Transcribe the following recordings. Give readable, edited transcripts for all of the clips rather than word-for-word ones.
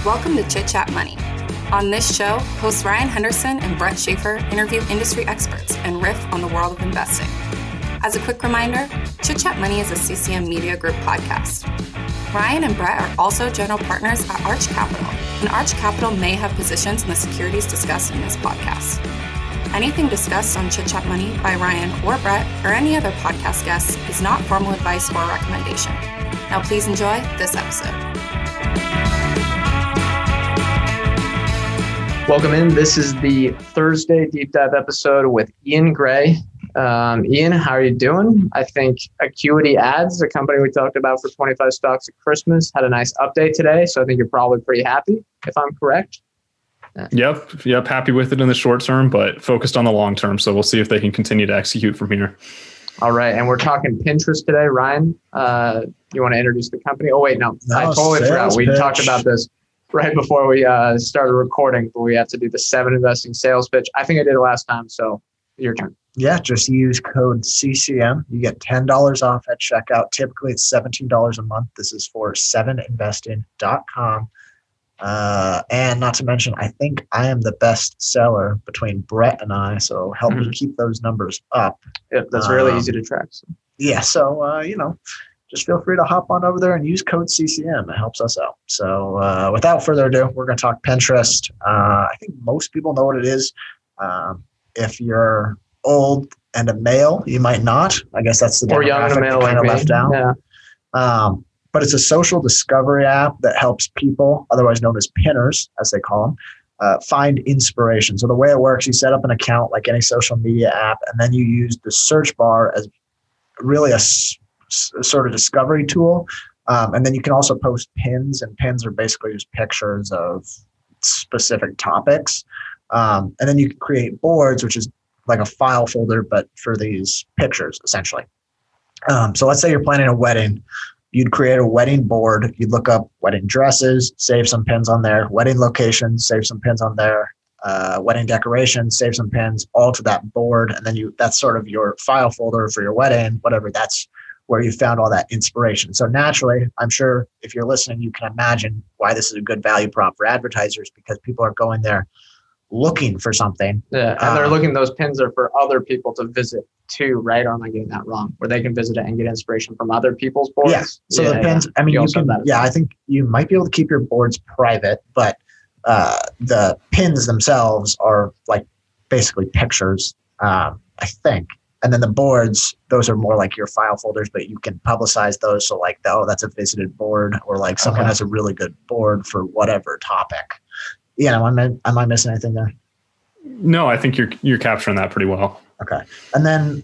Welcome to Chit Chat Money. On this show, hosts Ryan Henderson and Brett Schaefer interview industry experts and riff on the world of investing. As a quick reminder, Chit Chat Money is a CCM Media Group podcast. Ryan and Brett are also general partners at Arch Capital, and Arch Capital may have positions in the securities discussed in this podcast. Anything discussed on Chit Chat Money by Ryan or Brett or any other podcast guests is not formal advice or recommendation. Now please enjoy this episode. Welcome in. This is the Thursday deep dive episode with Ian Gray. Ian, how are you doing? I think Acuity Ads, the company we talked about for 25 stocks at Christmas, had a nice update today. So I think you're probably pretty happy, if I'm correct. Yep. Happy with it in the short term, but focused on the long term. So we'll see if they can continue to execute from here. All right. And we're talking Pinterest today. Ryan, you want to introduce the company? Oh, wait, no I totally forgot. We talked about this right before we started recording, but we have to do the 7 investing sales pitch. I think I did it last time. So your turn. Yeah, just use code CCM. You get $10 off at checkout. Typically, it's $17 a month. This is for 7investing.com. And not to mention, I think I am the best seller between Brett and I, so help me keep those numbers up. Yeah, that's really easy to track. So. Yeah, so, just feel free to hop on over there and use code CCM. It helps us out. So without further ado, we're going to talk Pinterest. I think most people know what it is. If you're old and a male, you might not. I guess that's the or young and a male kind of left out. Yeah. But it's a social discovery app that helps people, otherwise known as pinners, as they call them, find inspiration. So the way it works, you set up an account like any social media app, and then you use the search bar as really a sort of discovery tool. And then you can also post pins, and pins are basically just pictures of specific topics. And then you can create boards, which is like a file folder, but for these pictures, essentially. So let's say you're planning a wedding. You'd create a wedding board. You'd look up wedding dresses, save some pins on there, wedding locations, save some pins on there, wedding decorations, save some pins, all to that board. And then that's sort of your file folder for your wedding, whatever. That's where you found all that inspiration. So naturally, I'm sure if you're listening, you can imagine why this is a good value prop for advertisers, because people are going there looking for something. Yeah, and they're looking, those pins are for other people to visit too, right? Or am I getting that wrong? Where they can visit it and get inspiration from other people's boards? Yeah, so the pins, I mean, I think you might be able to keep your boards private, but the pins themselves are like basically pictures, I think. And then the boards, those are more like your file folders, but you can publicize those. So like, that's a visited board, or like someone has a really good board for whatever topic. Yeah, am I missing anything there? No, I think you're capturing that pretty well. Okay. And then,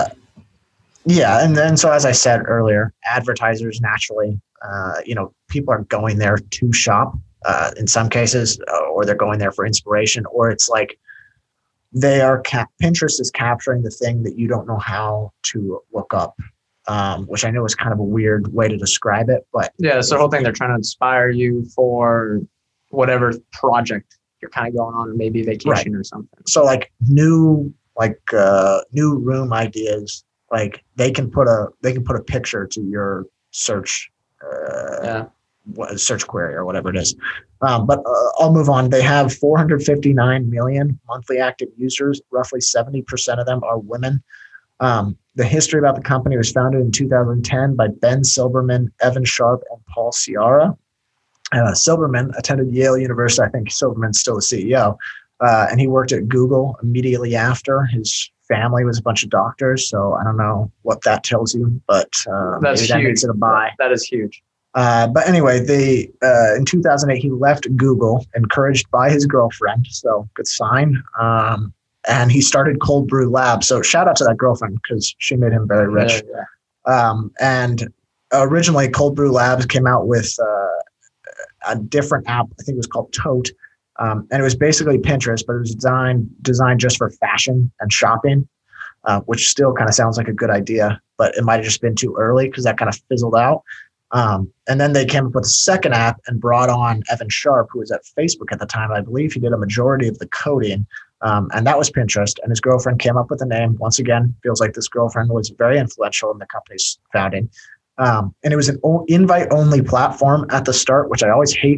so as I said earlier, advertisers naturally, people are going there to shop in some cases, or they're going there for inspiration, or it's like Pinterest is capturing the thing that you don't know how to look up, which I know is kind of a weird way to describe it, but yeah, it's the whole thing. They're trying to inspire you for whatever project you're kind of going on, or maybe vacation or something. So like new room ideas, like they can put a picture to your search search query or whatever it is. But I'll move on. They have 459 million monthly active users. Roughly 70% of them are women. The history about the company was founded in 2010 by Ben Silbermann, Evan Sharp, and Paul Ciara. Silbermann attended Yale University. I think Silbermann's still the CEO. And he worked at Google immediately after. His family was a bunch of doctors. So I don't know what that tells you, but that's huge. That makes it a buy. That is huge. But anyway, in 2008, he left Google, encouraged by his girlfriend. So good sign. And he started Cold Brew Labs. So shout out to that girlfriend, because she made him very rich. Yeah. And originally, Cold Brew Labs came out with a different app. I think it was called Tote. And it was basically Pinterest, but it was designed just for fashion and shopping, which still kind of sounds like a good idea, but it might have just been too early because that kind of fizzled out. And then they came up with a second app and brought on Evan Sharp, who was at Facebook at the time. I believe he did a majority of the coding, and that was Pinterest. And his girlfriend came up with the name. Once again, feels like this girlfriend was very influential in the company's founding. And it was an invite-only platform at the start, which I always hate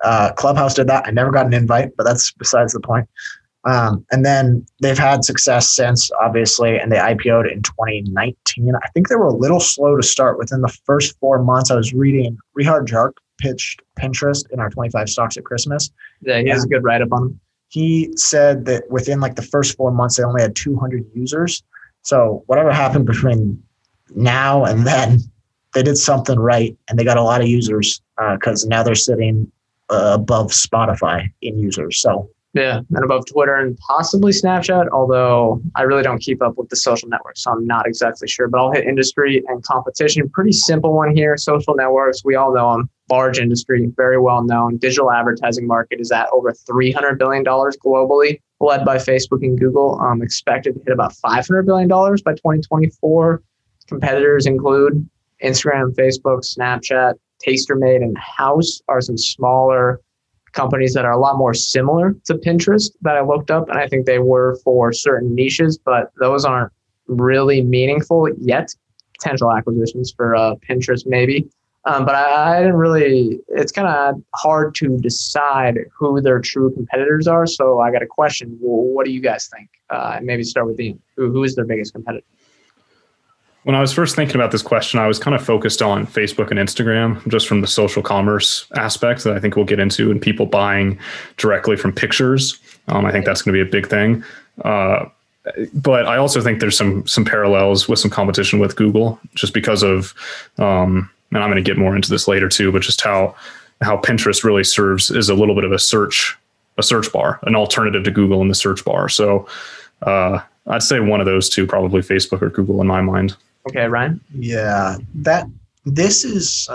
Clubhouse did that. I never got an invite, but that's besides the point. And then they've had success since, obviously, and they IPO'd in 2019. I think they were a little slow to start. Within the first 4 months, I was reading Rihar Jark pitched Pinterest in our 25 Stocks at Christmas. Yeah, he has a good write-up on him. He said that within like the first 4 months, they only had 200 users. So whatever happened between now and then, they did something right, and they got a lot of users because now they're sitting above Spotify in users. So yeah, and above Twitter and possibly Snapchat, although I really don't keep up with the social networks, so I'm not exactly sure. But I'll hit industry and competition. Pretty simple one here. Social networks, we all know them. Large industry, very well known. Digital advertising market is at over $300 billion globally, led by Facebook and Google. Expected to hit about $500 billion by 2024. Competitors include Instagram, Facebook, Snapchat, TasterMade, and House are some smaller companies that are a lot more similar to Pinterest that I looked up, and I think they were for certain niches, but those aren't really meaningful yet. Potential acquisitions for Pinterest maybe. But I didn't really, it's kind of hard to decide who their true competitors are. So I got a question. Well, what do you guys think? Maybe start with Ian. Who is their biggest competitor? When I was first thinking about this question, I was kind of focused on Facebook and Instagram, just from the social commerce aspect that I think we'll get into, and people buying directly from pictures. I think that's going to be a big thing. But I also think there's some parallels with some competition with Google, just because of, and I'm going to get more into this later too, but just how Pinterest really serves as a little bit of a search bar, an alternative to Google in the search bar. So I'd say one of those two, probably Facebook or Google in my mind. Okay, Ryan? Yeah, this is,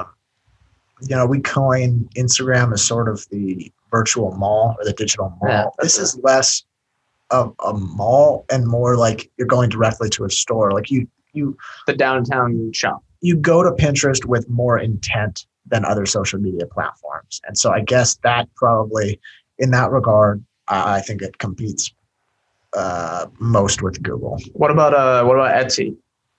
we coin Instagram as sort of the virtual mall or the digital mall. Yeah, this is less of a mall and more like you're going directly to a store. Like you the downtown shop. You go to Pinterest with more intent than other social media platforms. And so I guess that probably, in that regard, I think it competes most with Google. What about Etsy?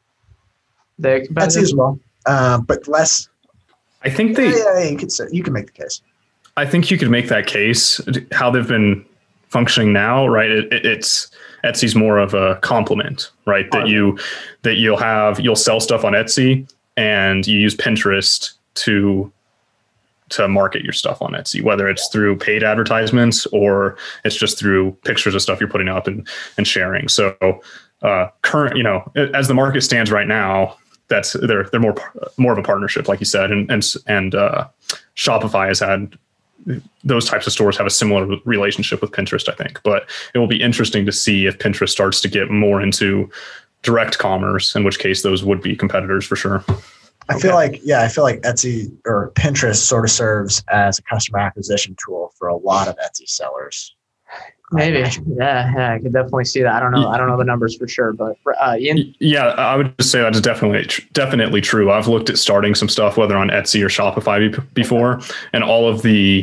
They Etsy as well, but less. I think you can make the case. I think you could make that case. How they've been functioning now, right? It's Etsy's more of a complement, right? That you'll sell stuff on Etsy and you use Pinterest to market your stuff on Etsy, whether it's through paid advertisements or it's just through pictures of stuff you're putting up and sharing. So as the market stands right now, that's they're more of a partnership, like you said, and Shopify has had those types of stores have a similar relationship with Pinterest, I think. But it will be interesting to see if Pinterest starts to get more into direct commerce, in which case those would be competitors for sure. I feel like Etsy or Pinterest sort of serves as a customer acquisition tool for a lot of Etsy sellers. Maybe. Yeah, I could definitely see that. I don't know the numbers for sure, but Ian? Yeah, I would just say that's definitely true. I've looked at starting some stuff, whether on Etsy or Shopify before, and all of the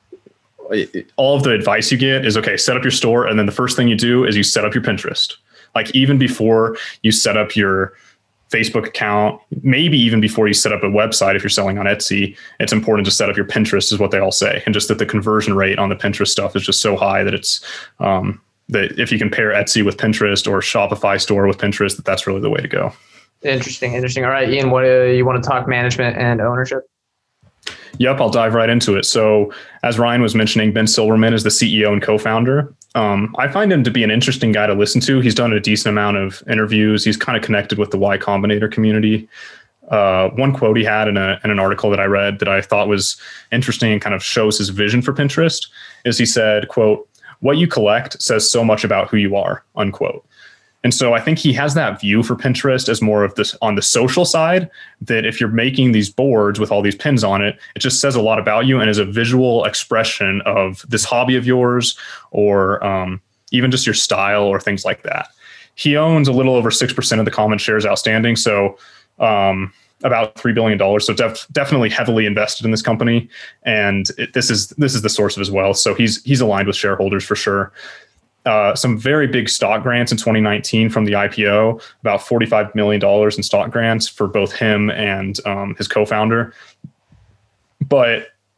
advice you get is, okay, set up your store, and then the first thing you do is you set up your Pinterest. Like even before you set up your Facebook account, maybe even before you set up a website, if you're selling on Etsy, it's important to set up your Pinterest, is what they all say. And just that the conversion rate on the Pinterest stuff is just so high that it's that if you compare Etsy with Pinterest or Shopify store with Pinterest, that's really the way to go. Interesting. All right, Ian, what you want to talk management and ownership? Yep, I'll dive right into it. So as Ryan was mentioning, Ben Silverman is the CEO and co-founder. I find him to be an interesting guy to listen to. He's done a decent amount of interviews. He's kind of connected with the Y Combinator community. One quote he had in an article that I read that I thought was interesting and kind of shows his vision for Pinterest is he said, quote, "What you collect says so much about who you are," unquote. And so I think he has that view for Pinterest as more of this on the social side, that if you're making these boards with all these pins on it, it just says a lot about you and is a visual expression of this hobby of yours or even just your style or things like that. He owns a little over 6% of the common shares outstanding. So about $3 billion. So definitely heavily invested in this company. And this is the source of his wealth. So he's aligned with shareholders for sure. Some very big stock grants in 2019 from the IPO, about $45 million in stock grants for both him and his co-founder. But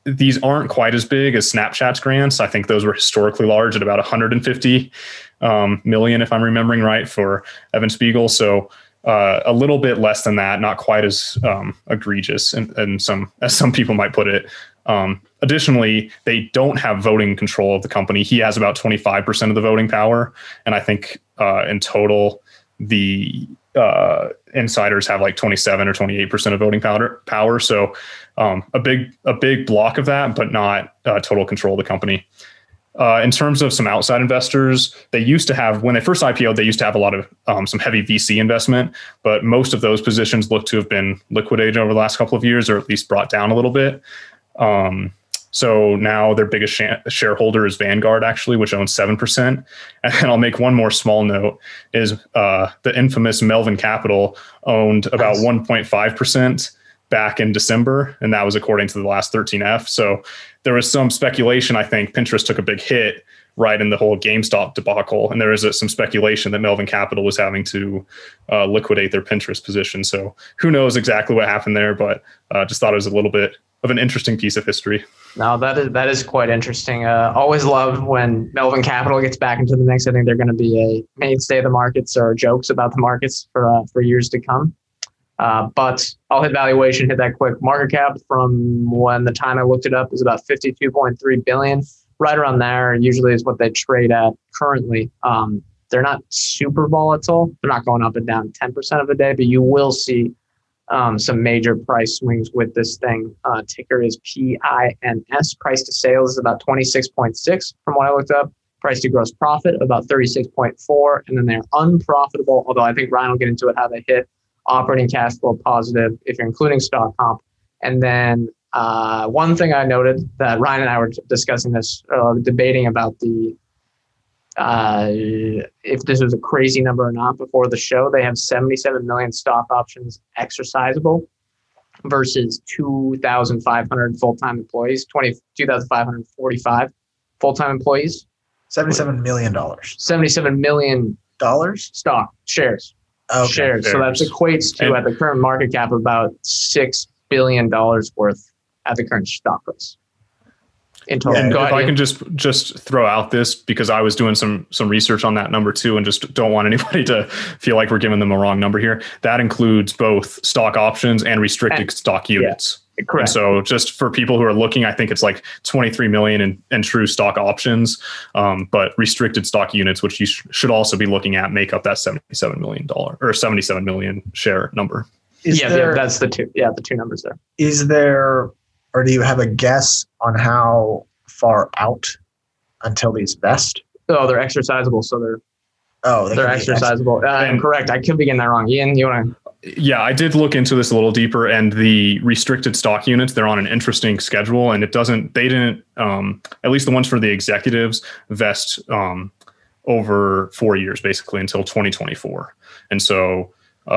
these aren't quite as big as Snapchat's grants. I think those were historically large at about 150 million, if I'm remembering right, for Evan Spiegel. So a little bit less than that, not quite as egregious, and as some people might put it. Additionally, they don't have voting control of the company. He has about 25% of the voting power, and I think in total the insiders have like 27 or 28% of voting power. So a big block of that, but not total control of the company. In terms of some outside investors, they used to have, when they first IPO'd, they used to have a lot of some heavy VC investment, but most of those positions look to have been liquidated over the last couple of years, or at least brought down a little bit. So now their biggest shareholder is Vanguard, actually, which owns 7%. And I'll make one more small note, is the infamous Melvin Capital owned about 1.5% back in December, and that was according to the last 13F. So there was some speculation. I think Pinterest took a big hit right in the whole GameStop debacle, and there was some speculation that Melvin Capital was having to liquidate their Pinterest position. So who knows exactly what happened there, but just thought it was a little bit of an interesting piece of history. No, that is quite interesting. Always love when Melvin Capital gets back into the mix. I think they're going to be a mainstay of the markets, or jokes about the markets for years to come. But I'll hit valuation, hit that quick. Market cap from when the time I looked it up is about 52.3 billion. Right around there usually is what they trade at currently. They're not super volatile. They're not going up and down 10% of the day, but you will see some major price swings with this thing. Ticker is PINS. Price to sales is about 26.6 from what I looked up. Price to gross profit about 36.4. And then they're unprofitable, although I think Ryan will get into it, how they hit operating cash flow positive if you're including stock comp. And then one thing I noted that Ryan and I were discussing this, debating about if this was a crazy number or not before the show. They have 77 million stock options exercisable versus 2,500 full-time employees, 2,545 full-time employees. $77 million. $77 million stock shares. Okay. Shares. So that equates to, at the current market cap, about $6 billion worth at the current stock price. In total. And if I can just throw out this, because I was doing some research on that number too, and just don't want anybody to feel like we're giving them a wrong number here. That includes both stock options and restricted stock units. Yeah, correct. And so just for people who are looking, I think it's like 23 million in true stock options, but restricted stock units, which you should also be looking at, make up that $77 million or 77 million share number. That's the two. Yeah, the two numbers there. Is there, or do you have a guess on how far out until these vest? Oh, they're exercisable, so they're exercisable. I'm correct. I could be getting that wrong. Ian, you want to? Yeah, I did look into this a little deeper, and the restricted stock units, they're on an interesting schedule, and they didn't, at least the ones for the executives, vest over 4 years, basically until 2024. And so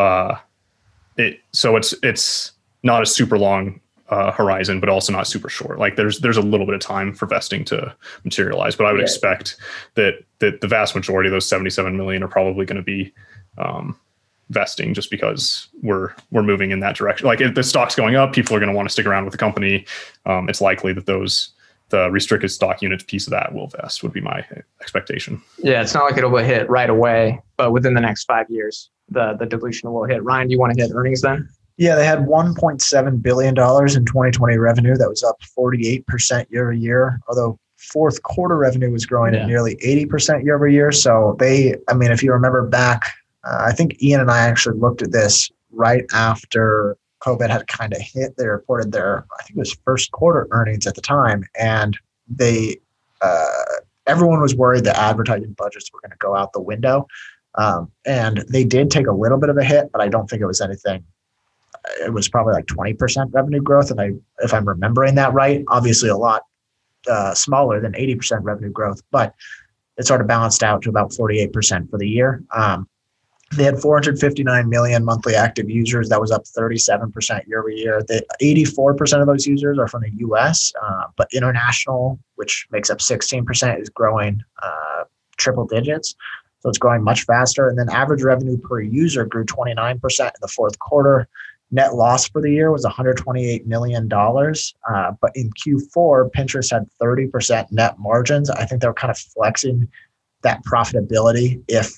it's not a super long horizon, but also not super short. Like there's a little bit of time for vesting to materialize, but I would expect that the vast majority of those 77 million are probably going to be vesting, just because we're moving in that direction. Like if the stock's going up, people are going to want to stick around with the company. It's likely that the restricted stock units piece of that will vest, would be my expectation. Yeah, it's not like it'll hit right away, but within the next 5 years, the dilution will hit. Ryan, do you want to hit earnings then? Yeah, they had $1.7 billion in 2020 revenue. That was up 48% year over year, although fourth quarter revenue was growing at nearly 80% year over year. So if you remember back, I think Ian and I actually looked at this right after COVID had kind of hit. They reported their, I think it was first quarter earnings at the time, and everyone was worried that advertising budgets were going to go out the window. And they did take a little bit of a hit, but I don't think it was anything. It was probably like 20% revenue growth, if I'm remembering that right. Obviously, a lot smaller than 80% revenue growth, but it sort of balanced out to about 48% for the year. They had 459 million monthly active users. That was up 37% year over year. 84% of those users are from the US, but international, which makes up 16%, is growing triple digits. So it's growing much faster. And then average revenue per user grew 29% in the fourth quarter. Net loss for the year was $128 million. But in Q4, Pinterest had 30% net margins. I think they were kind of flexing that profitability if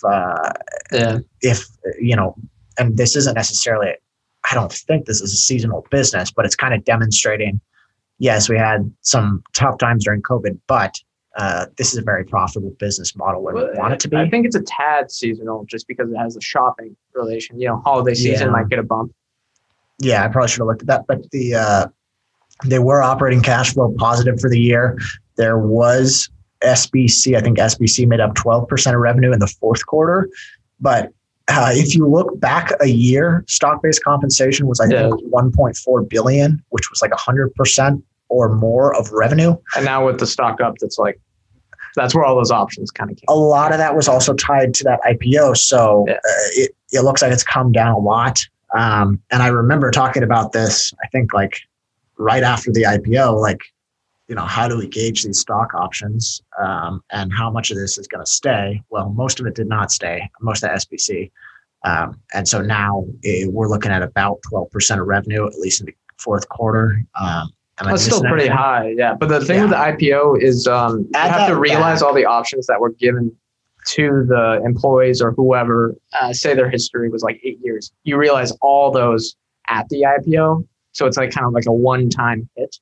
and this isn't necessarily, I don't think this is a seasonal business, but it's kind of demonstrating, yes, we had some tough times during COVID, but this is a very profitable business model where we want it to be. I think it's a tad seasonal just because it has a shopping relation. Holiday season might get a bump. Yeah, I probably should have looked at that. But they were operating cash flow positive for the year. There was SBC. I think SBC made up 12% of revenue in the fourth quarter. But if you look back a year, stock-based compensation was, I think, $1.4 billion, which was like 100% or more of revenue. And now with the stock up, that's where all those options kind of came. A lot of that was also tied to that IPO. So it looks like it's come down a lot. And I remember talking about this, I think like right after the IPO, like, how do we gauge these stock options and how much of this is going to stay? Well, most of it did not stay, most of the SBC. And so now we're looking at about 12% of revenue, at least in the fourth quarter. That's still pretty high. Yeah. But the thing with the IPO is you have to realize all the options that were given to the employees or whoever, say their history was like 8 years. You realize all those at the IPO. So it's like kind of like a one-time hit.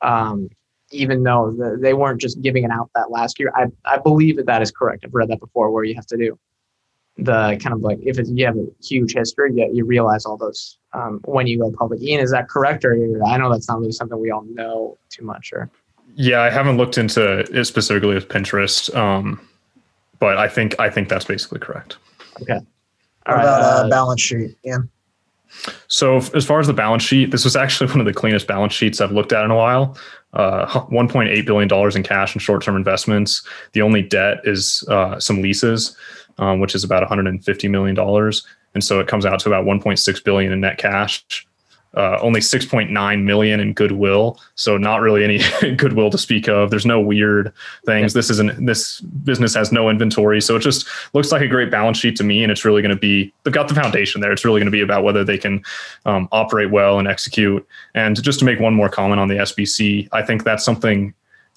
Even though they weren't just giving it out that last year. I believe that is correct. I've read that before where you have to do the kind of like, you have a huge history, you realize all those when you go public. Ian, is that correct? Or I know that's not really something we all know too much. Or yeah, I haven't looked into it specifically with Pinterest, but I think that's basically correct. Okay. All right. About balance sheet, Ian? So as far as the balance sheet, this was actually one of the cleanest balance sheets I've looked at in a while. $1.8 billion in cash and short-term investments. The only debt is some leases, which is about $150 million. And so it comes out to about $1.6 billion in net cash. Only $6.9 million in goodwill. So not really any goodwill to speak of. There's no weird things. This business has no inventory. So it just looks like a great balance sheet to me. And it's really going to be, they've got the foundation there. It's really going to be about whether they can operate well and execute. And just to make one more comment on the SBC, I think that's something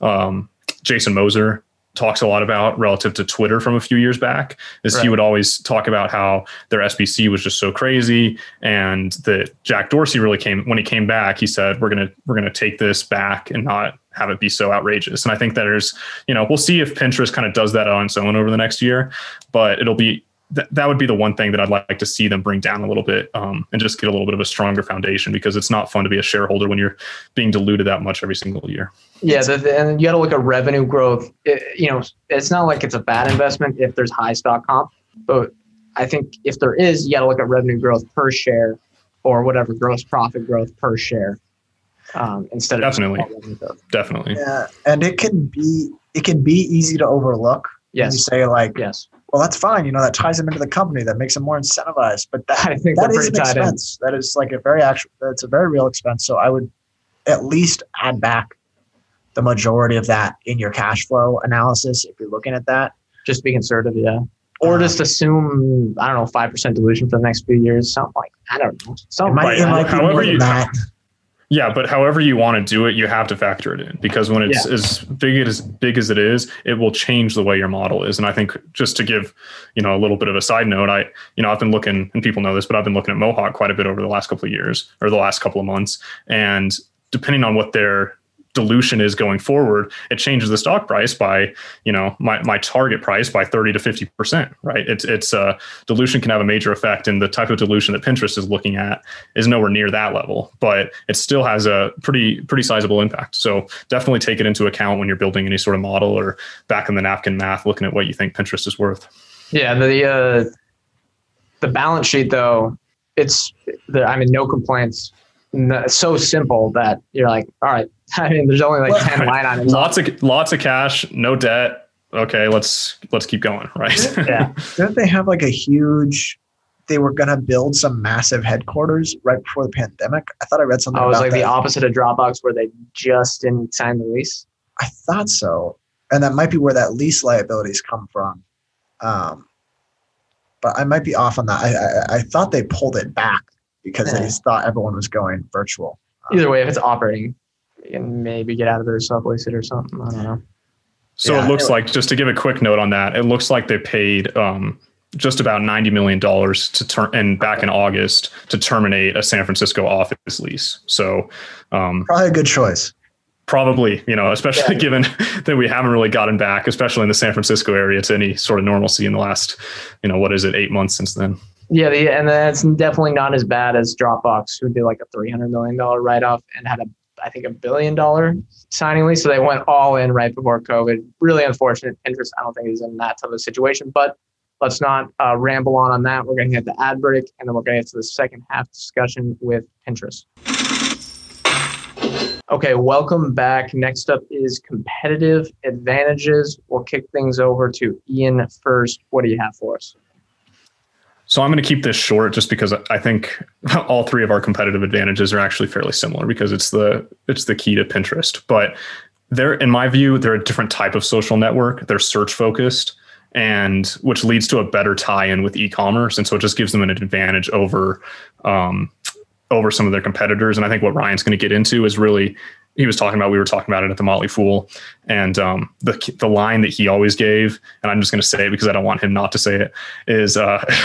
Jason Moser talks a lot about relative to Twitter from a few years back, is he would always talk about how their SBC was just so crazy, and that Jack Dorsey really when he came back, he said, we're gonna take this back and not have it be so outrageous. And I think that there's, we'll see if Pinterest kind of does that on its own over the next year, but it'll be, that would be the one thing that I'd like to see them bring down a little bit and just get a little bit of a stronger foundation, because it's not fun to be a shareholder when you're being diluted that much every single year. Yeah, and you got to look at revenue growth. It's not like it's a bad investment if there's high stock comp, but I think if there is, you got to look at revenue growth per share or whatever gross profit growth per share instead of definitely. Yeah, and it can be easy to overlook. Yes, you say like yes. Well, that's fine. That ties them into the company. That makes them more incentivized. But I think that is an expense. That is like it's a very real expense. So I would at least add back the majority of that in your cash flow analysis if you're looking at that. Just be conservative, yeah. Or just assume, 5% dilution for the next few years. Something like, I don't know. Something it might be more than that. Yeah, but however you want to do it, you have to factor it in, because when it's as big as it is, it will change the way your model is. And I think, just to give, a little bit of a side note, I've been looking, and people know this, but I've been looking at Mohawk quite a bit over the last couple of years, or the last couple of months. And depending on what their dilution is going forward, it changes the stock price by, my target price by 30 to 50%, right? It's dilution can have a major effect, and the type of dilution that Pinterest is looking at is nowhere near that level, but it still has a pretty sizable impact. So definitely take it into account when you're building any sort of model, or back in the napkin math, looking at what you think Pinterest is worth. Yeah. The balance sheet though, no complaints. So simple that you're like, all right, there's only like 10 line items. Lots of cash, no debt. Okay, let's keep going, right? Yeah. Didn't they have like they were going to build some massive headquarters right before the pandemic? I thought I read something about that. It was like the opposite of Dropbox, where they just didn't sign the lease. I thought so. And that might be where that lease liabilities come from. But I might be off on that. I thought they pulled it back because they thought everyone was going virtual. Either way, if it's operating, you can maybe get out of their self-listed or something. I don't know. So it looks like, just to give a quick note on that, it looks like they paid just about $90 million back in August to terminate a San Francisco office lease. So probably a good choice. Probably, especially given that we haven't really gotten back, especially in the San Francisco area, to any sort of normalcy in the last, 8 months since then. Yeah, and that's definitely not as bad as Dropbox, who did like a $300 million write-off and had I think $1 billion signing lease. So they went all in right before COVID. Really unfortunate. Pinterest, I don't think, is in that type of situation. But let's not ramble on that. We're going to hit the ad break, and then we're going to get to the second half discussion with Pinterest. Okay, welcome back. Next up is competitive advantages. We'll kick things over to Ian first. What do you have for us? So I'm going to keep this short just because I think all three of our competitive advantages are actually fairly similar, because it's the key to Pinterest. But in my view, they're a different type of social network. They're search focused, and which leads to a better tie-in with e-commerce. And so it just gives them an advantage over some of their competitors. And I think what Ryan's going to get into is really, we were talking about it at the Motley Fool, and the line that he always gave, and I'm just going to say it because I don't want him not to say it, is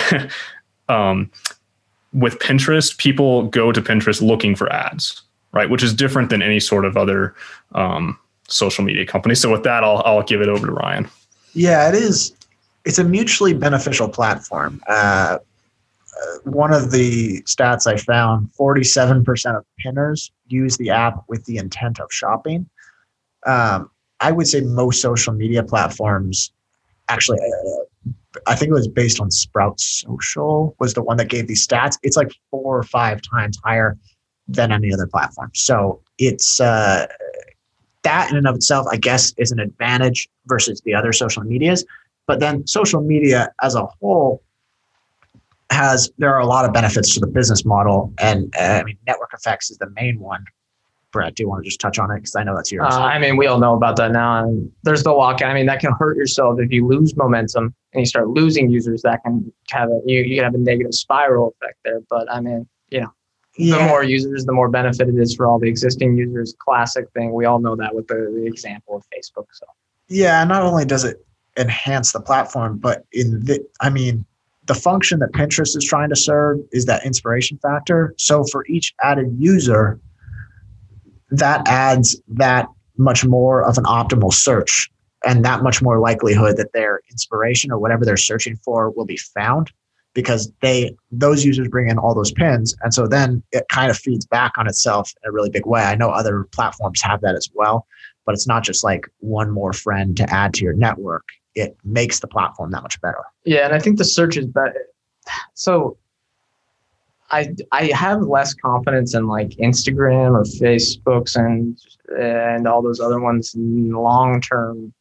with Pinterest, people go to Pinterest looking for ads, right? Which is different than any sort of other social media company. So with that, I'll give it over to Ryan. Yeah, it is. It's a mutually beneficial platform. One of the stats I found, 47% of pinners use the app with the intent of shopping. I would say most social media platforms, actually, I think it was based on Sprout Social, was the one that gave these stats. It's like 4 or 5 times higher than any other platform. So it's that in and of itself, I guess, is an advantage versus the other social medias. But then social media as a whole, there are a lot of benefits to the business model, and network effects is the main one. Brett, do you want to just touch on it? Because I know that's yours. We all know about that now. And there's the lock. That can hurt yourself if you lose momentum and you start losing users. That can have you can have a negative spiral effect there. But the more users, the more benefit it is for all the existing users. Classic thing. We all know that with the example of Facebook. So yeah, not only does it enhance the platform, but the function that Pinterest is trying to serve is that inspiration factor. So for each added user, that adds that much more of an optimal search and that much more likelihood that their inspiration or whatever they're searching for will be found, because those users bring in all those pins. And so then it kind of feeds back on itself in a really big way. I know other platforms have that as well, but it's not just like one more friend to add to your network. It makes the platform that much better. Yeah, and I think the search is better. So I have less confidence in like Instagram or Facebook's and all those other ones in long-term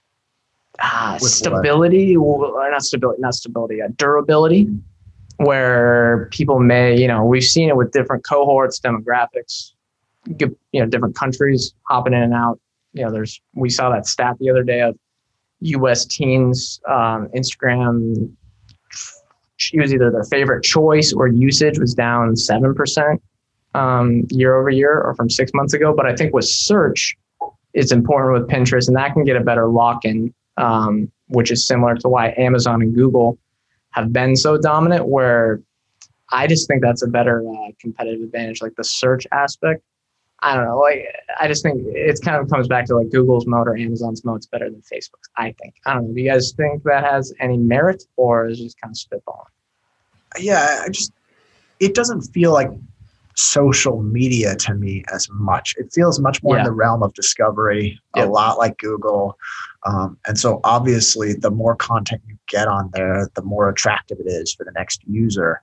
stability, or not stability, durability, where people may, we've seen it with different cohorts, demographics, different countries hopping in and out. We saw that stat the other day of U.S. teens, Instagram, it was either their favorite choice or usage was down 7% year over year, or from 6 months ago. But I think with search, it's important with Pinterest, and that can get a better lock-in, which is similar to why Amazon and Google have been so dominant, where I just think that's a better competitive advantage, like the search aspect. I don't know. I just think it kind of comes back to like Google's moat or Amazon's moat's better than Facebook's, I think. I don't know. Do you guys think that has any merit, or is it just kind of spitballing? Yeah, it doesn't feel like social media to me as much. It feels much more in the realm of discovery, a lot like Google. And so obviously the more content you get on there, the more attractive it is for the next user.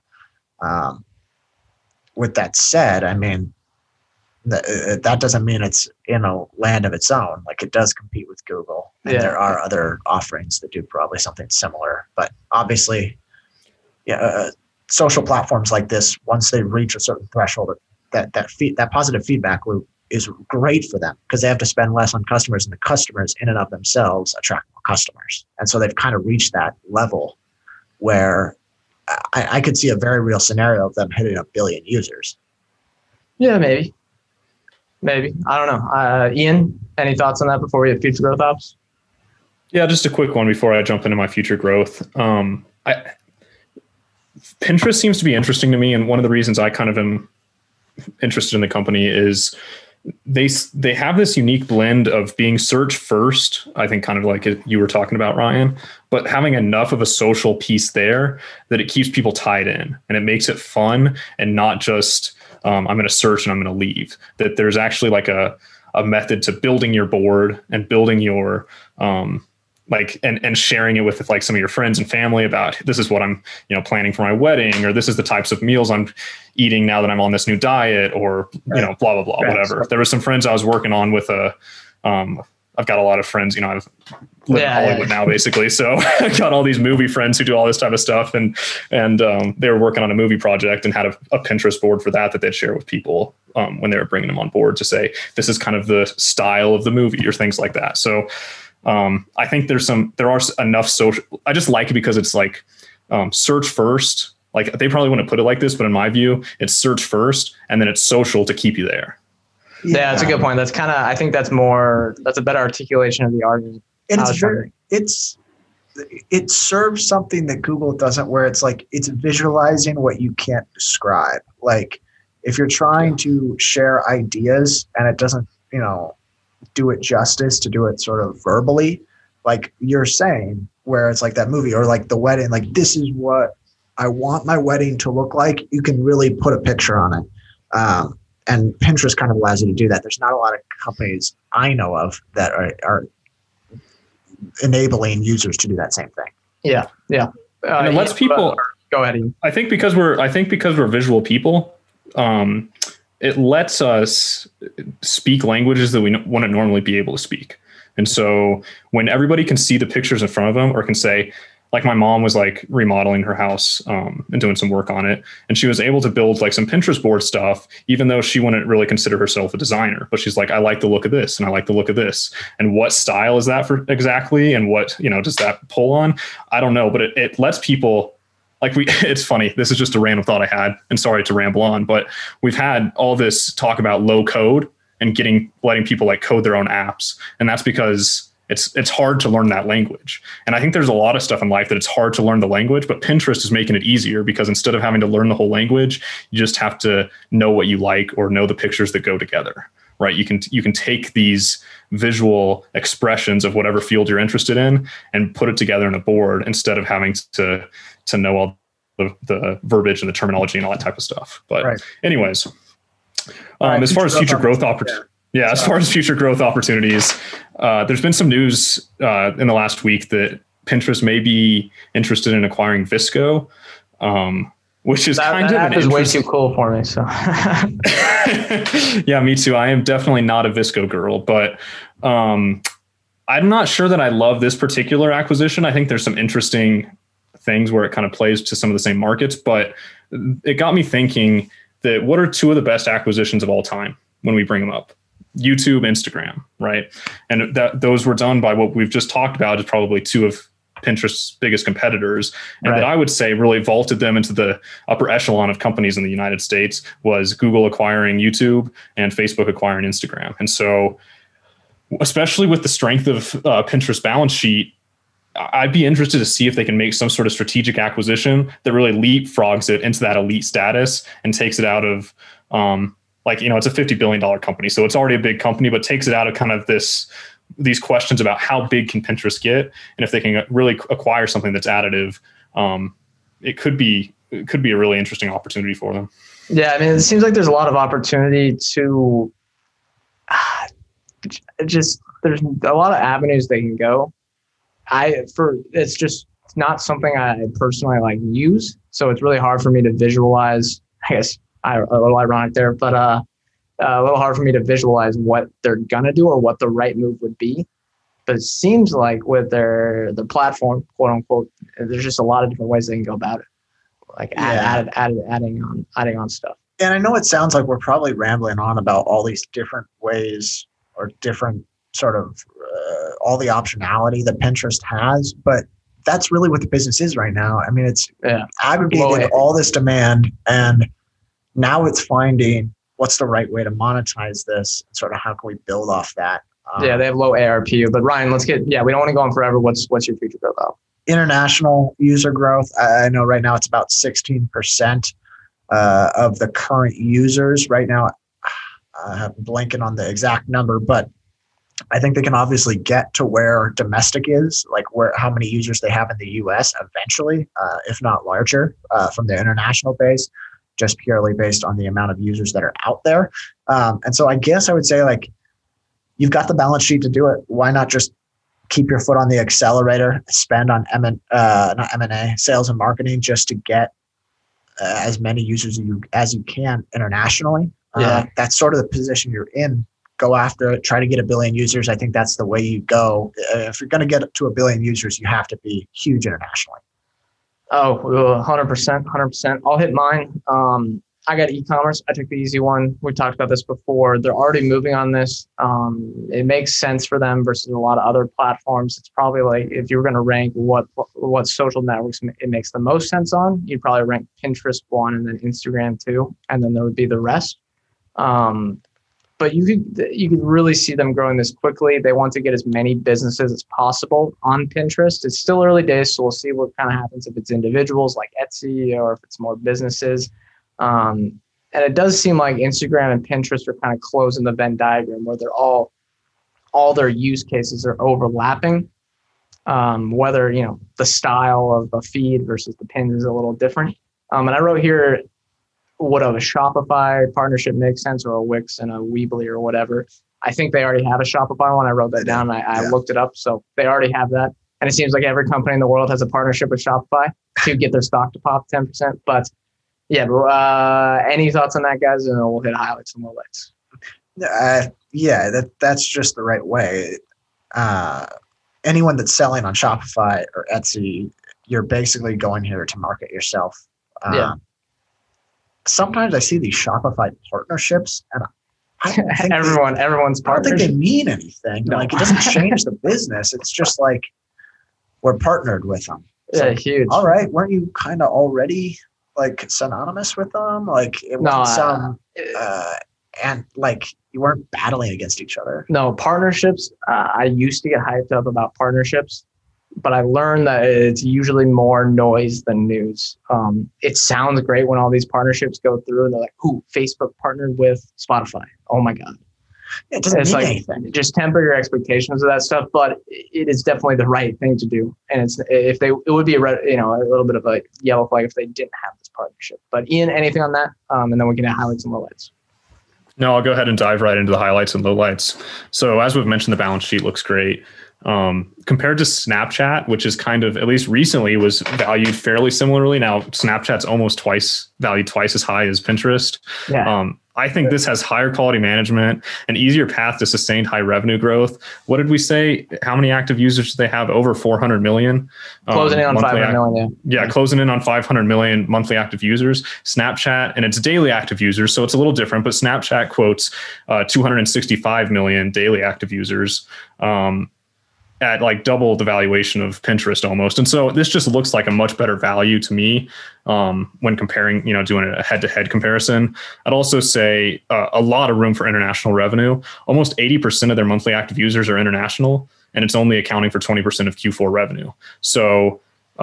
With that said, that doesn't mean it's in a land of its own. Like, it does compete with Google, and there are other offerings that do probably something similar. But obviously, social platforms like this, once they reach a certain threshold, that positive feedback loop is great for them, because they have to spend less on customers, and the customers in and of themselves attract more customers. And so they've kind of reached that level where I could see a very real scenario of them hitting 1 billion users. Yeah, maybe. I don't know. Ian, any thoughts on that before we have future growth ops? Yeah, just a quick one before I jump into my future growth. Pinterest seems to be interesting to me, and one of the reasons I kind of am interested in the company is they have this unique blend of being search first, I think kind of like you were talking about, Ryan, but having enough of a social piece there that it keeps people tied in and it makes it fun and not just I'm going to search and I'm going to leave. That there's actually like a method to building your board and building your and sharing it with like some of your friends and family about this is what I'm, planning for my wedding, or this is the types of meals I'm eating now that I'm on this new diet, or, blah, blah, blah, whatever. There were some friends I was working on with I've got a lot of friends, I live in Hollywood now basically. So I've got all these movie friends who do all this type of stuff. And they were working on a movie project and had a Pinterest board for that they'd share with people when they were bringing them on board to say, this is kind of the style of the movie or things like that. So I think there are enough social. I just like it because it's like search first. Like they probably wouldn't put it like this, but in my view, it's search first and then it's social to keep you there. Yeah, that's a good point. That's I think that's a better articulation of the argument. And it serves something that Google doesn't, where it's like it's visualizing what you can't describe. Like if you're trying to share ideas and it doesn't, do it justice to do it sort of verbally, like you're saying, where it's like that movie or like the wedding, like this is what I want my wedding to look like. You can really put a picture on it. And Pinterest kind of allows you to do that. There's not a lot of companies I know of that are enabling users to do that same thing. Yeah. And it lets people go ahead. Ian. I think because we're visual people, it lets us speak languages that we wouldn't normally be able to speak. And so when everybody can see the pictures in front of them or can say, like my mom was like remodeling her house and doing some work on it. And she was able to build like some Pinterest board stuff, even though she wouldn't really consider herself a designer. But she's like, I like the look of this and I like the look of this. And what style is that for exactly? And what, does that pull on? I don't know, but it lets people it's funny. This is just a random thought I had, and sorry to ramble on, but we've had all this talk about low code and letting people like code their own apps. And that's because it's hard to learn that language. And I think there's a lot of stuff in life that it's hard to learn the language, but Pinterest is making it easier because instead of having to learn the whole language, you just have to know what you like or know the pictures that go together, right? You can take these visual expressions of whatever field you're interested in and put it together in a board instead of having to know all the verbiage and the terminology and all that type of stuff. But anyways, as far as future growth opportunities, as far as future growth opportunities, there's been some news in the last week that Pinterest may be interested in acquiring VSCO, which is that app is way too cool for me. So yeah, me too. I am definitely not a VSCO girl, but I'm not sure that I love this particular acquisition. I think there's some interesting things where it kind of plays to some of the same markets, but it got me thinking that what are two of the best acquisitions of all time when we bring them up? YouTube, Instagram, right? And those were done by what we've just talked about is probably two of Pinterest's biggest competitors. And that I would say really vaulted them into the upper echelon of companies in the United States was Google acquiring YouTube and Facebook acquiring Instagram. And so, especially with the strength of Pinterest's balance sheet, I'd be interested to see if they can make some sort of strategic acquisition that really leapfrogs it into that elite status and takes it out of, it's a $50 billion company. So it's already a big company, but takes it out of kind of these questions about how big can Pinterest get. And if they can really acquire something that's additive, it could be a really interesting opportunity for them. Yeah. I mean, it seems like there's a lot of opportunity to there's a lot of avenues they can go. It's not something I personally use. So it's really hard for me to visualize, I guess, a little ironic there, but a little hard for me to visualize what they're going to do or what the right move would be. But it seems like with their platform, quote unquote, there's just a lot of different ways they can go about it. Adding on stuff. And I know it sounds like we're probably rambling on about all these different ways or different sort of all the optionality that Pinterest has, but that's really what the business is right now. I mean, it's aggregated Low all this demand, and now it's finding what's the right way to monetize this, and sort of how can we build off that. They have low ARPU. But Ryan, we don't want to go on forever. What's your future growth out? International user growth. I know right now it's about 16% of the current users. Right now, I'm blanking on the exact number, but I think they can obviously get to where domestic is, like how many users they have in the US eventually, if not larger, from the international base, just purely based on the amount of users that are out there. And so I guess I would say, like, you've got the balance sheet to do it. Why not just keep your foot on the accelerator, spend on not M&A, sales and marketing, just to get as many users as you can internationally. That's sort of the position you're in. Go after it, try to get 1 billion users. I think that's the way you go. If you're going to get to 1 billion users, you have to be huge internationally. Oh, 100%. I'll hit mine. I got e-commerce. I took the easy one. We talked about this before. They're already moving on this. It makes sense for them versus a lot of other platforms. It's probably like, if you were going to rank what social networks it makes the most sense on, you'd probably rank Pinterest 1 and then Instagram 2, and then there would be the rest. But you could really see them growing this quickly. They want to get as many businesses as possible on Pinterest. It's still early days, so we'll see what kind of happens if it's individuals like Etsy or if it's more businesses. And it does seem like Instagram and Pinterest are kind of closing the Venn diagram where they're all their use cases are overlapping. Whether, the style of a feed versus the pins is a little different. And I wrote here, would a Shopify partnership make sense, or a Wix and a Weebly or whatever? I think they already have a Shopify one. I wrote that down. I looked it up. So they already have that. And it seems like every company in the world has a partnership with Shopify to get their stock to pop 10%. But any thoughts on that, guys? And then we'll hit highlights and lowlights. That's just the right way. Anyone that's selling on Shopify or Etsy, you're basically going here to market yourself. Sometimes I see these Shopify partnerships, and I don't think everyone's partners. I don't think they mean anything. No. Like, it doesn't change the business. It's just like we're partnered with them. Huge. All right, weren't you kind of already like synonymous with them? Like, it wasn't and like you weren't battling against each other. No, partnerships. I used to get hyped up about partnerships, but I learned that it's usually more noise than news. It sounds great when all these partnerships go through and they're like, "Ooh, Facebook partnered with Spotify. Oh my God." It doesn't mean anything. Just temper your expectations of that stuff, but it is definitely the right thing to do. And it would be a little bit of a yellow flag if they didn't have this partnership. But Ian, anything on that? And then we can highlights and lowlights. No, I'll go ahead and dive right into the highlights and lowlights. So as we've mentioned, the balance sheet looks great. Compared to Snapchat, which is kind of, at least recently, was valued fairly similarly. Now, Snapchat's almost valued twice as high as Pinterest. Yeah. I think this has higher quality management, an easier path to sustained high revenue growth. What did we say? How many active users do they have? Over 400 million. Closing in on 500 million. Yeah, closing in on 500 million monthly active users. Snapchat, and it's daily active users, so it's a little different, but Snapchat quotes 265 million daily active users. At like double the valuation of Pinterest almost. And so this just looks like a much better value to me when comparing, doing a head-to-head comparison. I'd also say a lot of room for international revenue. Almost 80% of their monthly active users are international, and it's only accounting for 20% of Q4 revenue. So,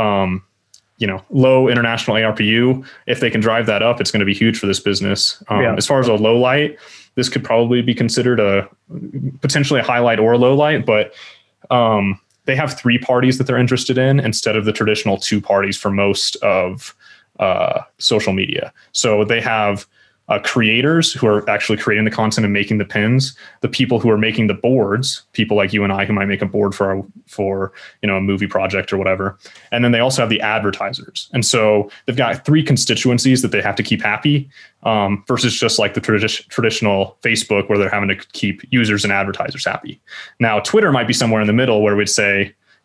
low international ARPU, if they can drive that up, it's going to be huge for this business. As far as a low light, this could probably be considered potentially a highlight or a low light, but they have 3 parties that they're interested in instead of the traditional 2 parties for most of social media. So they have creators who are actually creating the content and making the pins, the people who are making the boards, people like you and I who might make a board for a movie project or whatever. And then they also have the advertisers. And so they've got 3 constituencies that they have to keep happy versus just like the traditional Facebook where they're having to keep users and advertisers happy. Now, Twitter might be somewhere in the middle where we'd say,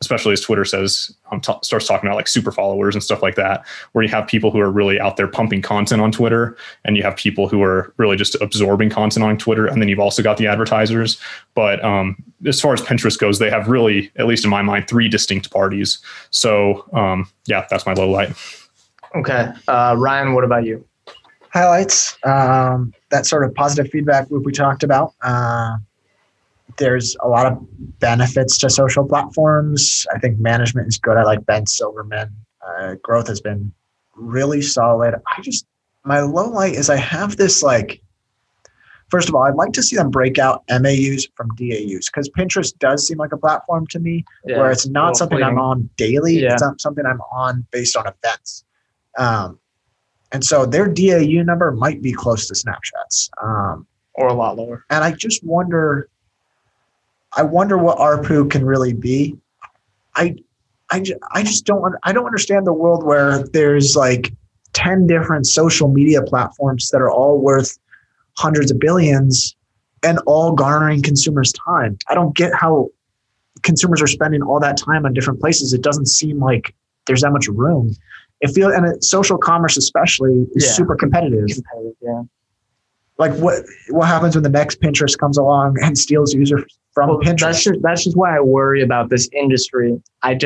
especially as Twitter says, starts talking about like super followers and stuff like that, where you have people who are really out there pumping content on Twitter, and you have people who are really just absorbing content on Twitter. And then you've also got the advertisers. But as far as Pinterest goes, they have really, at least in my mind, 3 distinct parties. So yeah, that's my low light. Okay. Ryan, what about you? Highlights, that sort of positive feedback loop we talked about. There's a lot of benefits to social platforms. I think management is good. I like Ben Silverman. Growth has been really solid. My low light is I have this first of all, I'd like to see them break out MAUs from DAUs, because Pinterest does seem like a platform to me where it's not something I'm on daily. Yeah. It's not something I'm on based on events. And so their DAU number might be close to Snapchat's. Or a lot lower. And I just wonder what ARPU can really be. I just don't understand the world where there's 10 different social media platforms that are all worth hundreds of billions and all garnering consumers' time. I don't get how consumers are spending all that time on different places. It doesn't seem like there's that much room. Social commerce especially is super competitive. Yeah. What happens when the next Pinterest comes along and steals users from Pinterest? That's just why I worry about this industry. I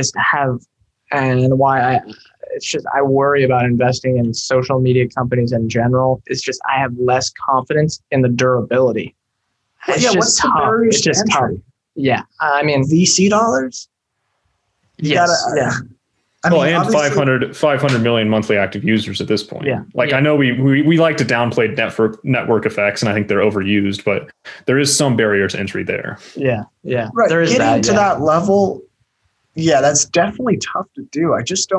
worry about investing in social media companies in general. It's just I have less confidence in the durability. What's the barriers It's just to tough. entry? Yeah, I mean VC dollars. Yes. Yeah. And 500 million monthly active users at this point. Yeah. I know we like to downplay network effects, and I think they're overused, but there is some barrier to entry there. Yeah. Yeah. Right. There is Getting to that level, that's definitely tough to do.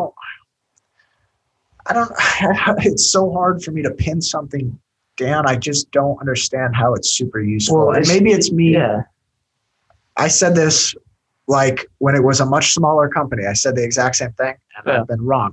It's so hard for me to pin something down. I just don't understand how it's super useful. Well, and maybe it's me. Yeah. I said this when it was a much smaller company. I said the exact same thing, and I've been wrong.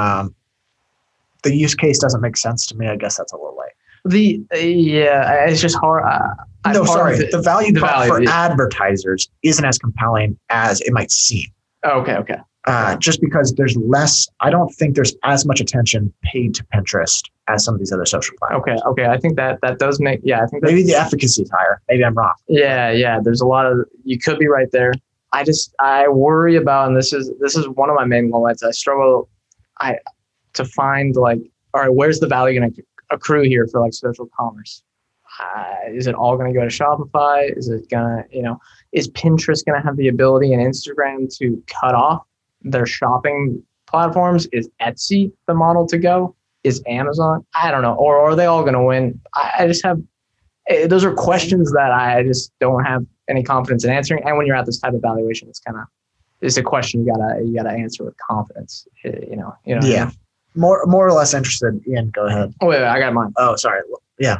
The use case doesn't make sense to me. I guess that's a little late. It's just hard. The value prop for advertisers isn't as compelling as it might seem. Okay. Just because there's less, I don't think there's as much attention paid to Pinterest as some of these other social platforms. Okay. I think that does make, I think maybe the efficacy is higher. Maybe I'm wrong. Yeah. There's a lot of, you could be right there. I worry about, and this is one of my main moments. I struggle to find all right, where's the value going to accrue here for social commerce? Is it all going to go to Shopify? Is it going to, is Pinterest going to have the ability and Instagram to cut off their shopping platforms? Is Etsy the model to go? Is Amazon? I don't know. Or are they all going to win? I just have, those are questions that I just don't have any confidence in answering. And when you're at this type of valuation, it's a question you gotta answer with confidence. Yeah. More or less interested. Ian, go ahead. Oh, wait, I got mine. Oh, sorry. Yeah.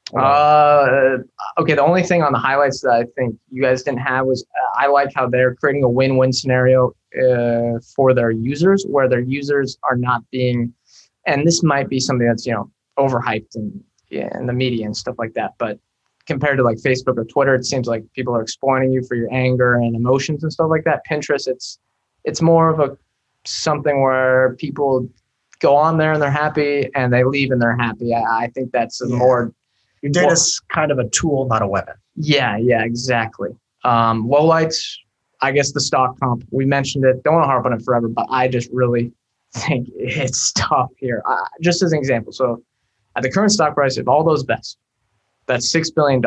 Okay. The only thing on the highlights that I think you guys didn't have was I like how they're creating a win-win scenario for their users, where their users are not being, and this might be something that's overhyped in the media and stuff like that, but compared to Facebook or Twitter, it seems like people are exploiting you for your anger and emotions and stuff like that. Pinterest, it's more of something where people go on there and they're happy and they leave and they're happy. I think that's more. Your data's kind of a tool, not a weapon. Yeah, exactly. Lowlights, I guess the stock comp, we mentioned it. Don't want to harp on it forever, but I just really think it's tough here. Just as an example, so at the current stock price, if all those vest, that's $6 billion.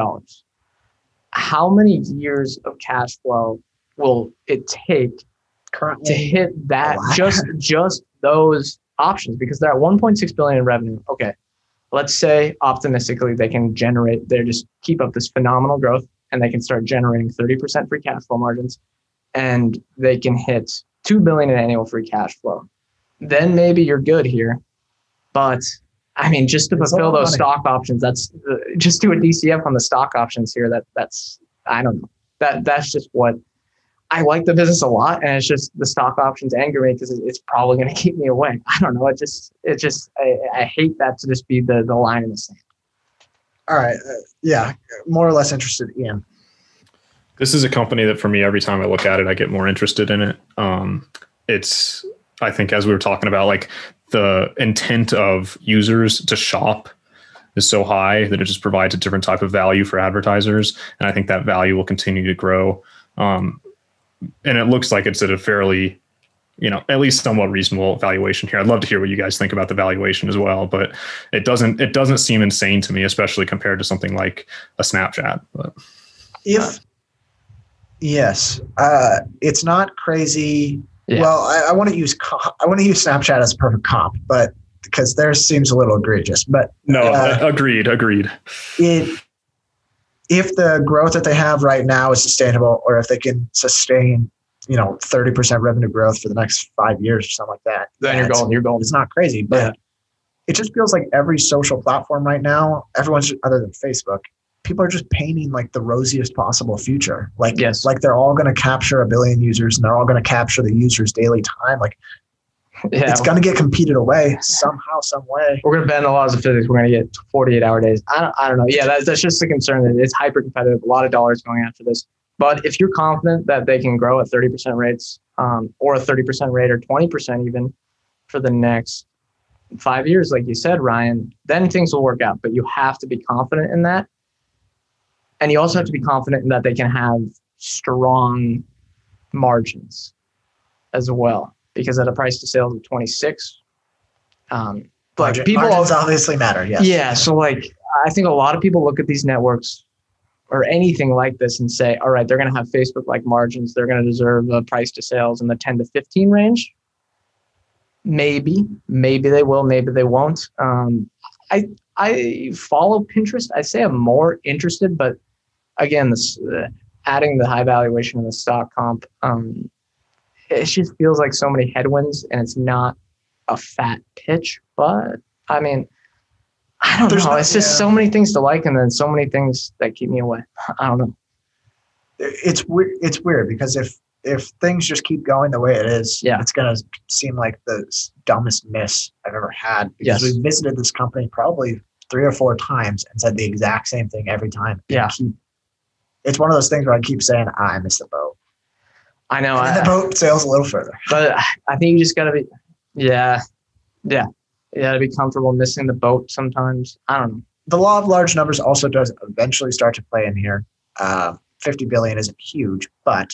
How many years of cash flow will it take currently to hit that? Just those options, because they're at 1.6 billion in revenue. Okay, let's say optimistically they just keep up this phenomenal growth and they can start generating 30% free cash flow margins, and they can hit 2 billion in annual free cash flow. Then maybe you're good here, but I mean, just to fulfill those stock options, just do a DCF on the stock options here. That's I don't know. That's just what I like the business a lot, and it's just the stock options anger me because it's probably going to keep me away. I don't know. I hate that to just be the line in the sand. All right. More or less interested, Ian. This is a company that for me, every time I look at it, I get more interested in it. I think as we were talking about, like the intent of users to shop is so high that it just provides a different type of value for advertisers. And I think that value will continue to grow. And it looks like it's at a fairly, at least somewhat reasonable valuation here. I'd love to hear what you guys think about the valuation as well, but it doesn't seem insane to me, especially compared to something like a Snapchat. But yes, it's not crazy. Yeah. Well, I want to use Snapchat as a perfect comp, but because theirs seems a little egregious. But no, agreed. If the growth that they have right now is sustainable, or if they can sustain, 30% revenue growth for the next 5 years or something like that, then you're golden. It's not crazy, but it just feels like every social platform right now, everyone's other than Facebook, people are just painting like the rosiest possible future. Like, yes. Like they're all going to capture 1 billion users and they're all going to capture the users' daily time. Like it's going to get competed away somehow, some way. We're going to bend the laws of physics. We're going to get 48-hour days. I don't know. Yeah, that's just the concern that it's hyper competitive. A lot of dollars going after this. But if you're confident that they can grow at 30% rates, or a 30% rate, or 20% even for the next 5 years, like you said, Ryan, then things will work out. But you have to be confident in that. And you also have to be confident in that they can have strong margins as well, because at a price to sales of 26, people obviously matter. Yes. Yeah. So like, I think a lot of people look at these networks or anything like this and say, all right, they're going to have Facebook-like margins. They're going to deserve a price to sales in the 10 to 15 range. Maybe they will, maybe they won't. I follow Pinterest. I say I'm more interested, but again, this adding the high valuation of the stock comp, it just feels like so many headwinds, and it's not a fat pitch. But I mean, I don't know. It's just so many things to like, and then so many things that keep me away. I don't know. It's weird because if things just keep going the way it is, it's going to seem like the dumbest miss I've ever had. Because we visited this company probably 3 or 4 times and said the exact same thing every time. Yeah. It's one of those things where I keep saying, I missed the boat. I know. And the boat sails a little further. But I think you just got to be, you got to be comfortable missing the boat sometimes. I don't know. The law of large numbers also does eventually start to play in here. 50 billion isn't huge, but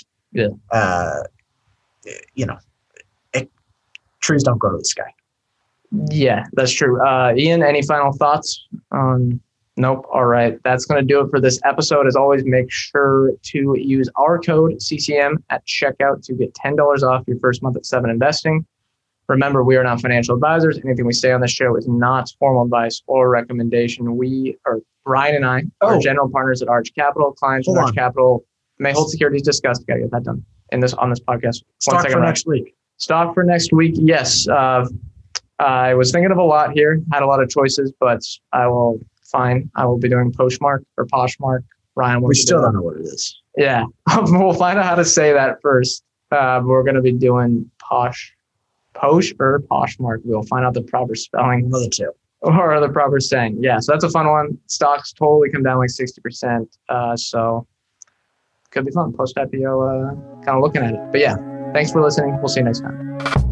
trees don't grow to the sky. Yeah, that's true. Ian, any final thoughts on? Nope. All right. That's going to do it for this episode. As always, make sure to use our code CCM at checkout to get $10 off your first month at 7 Investing. Remember, we are not financial advisors. Anything we say on this show is not formal advice or recommendation. Ryan and I are general partners at Arch Capital. Clients at Arch Capital may hold securities discussed. Got to get that done on this podcast. Stock for next week. Stock for next week. Yes. I was thinking of a lot here. Had a lot of choices, but I will be doing Poshmark or Poshmark. Ryan, we still don't know what it is. Yeah. We'll find out how to say that first. We're going to be doing Posh or Poshmark. We'll find out the proper spelling. Another two. Or the proper saying. Yeah, so that's a fun one. Stocks totally come down like 60%. So could be fun. Post-IPO, kind of looking at it. But yeah, thanks for listening. We'll see you next time.